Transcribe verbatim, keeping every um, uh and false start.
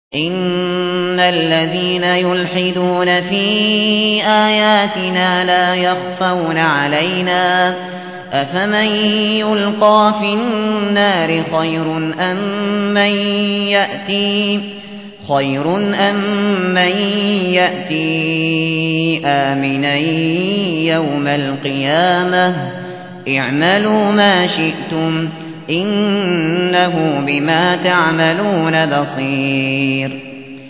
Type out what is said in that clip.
إِنَّ الَّذِينَ يُلْحِدُونَ فِي آيَاتِنَا لَا يَخْفَوْنَ عَلَيْنَا ۗ أَفَمَن يُلْقَىٰ فِي النَّارِ خَيْرٌ أَم مَّن يَأْتِي آمِنًا يَوْمَ الْقِيَامَةِ ۚ اعْمَلُوا مَا شِئْتُمْ ۖ إِنَّهُ بِمَا تَعْمَلُونَ بَصِيرٌ